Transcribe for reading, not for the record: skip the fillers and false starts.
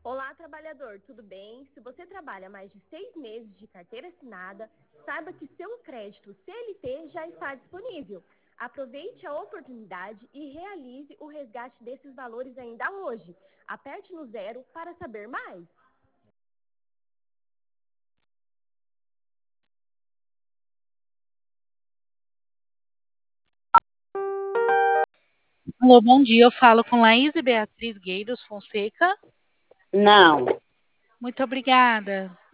Olá, trabalhador, tudo bem? Se você trabalha mais de 6 meses de carteira assinada, saiba que seu crédito CLT já está disponível. Aproveite a oportunidade e realize o resgate desses valores ainda hoje. Aperte no 0 para saber mais. Alô, bom dia. Eu falo com Laís e Beatriz Gueiros Fonseca. Não. Muito obrigada.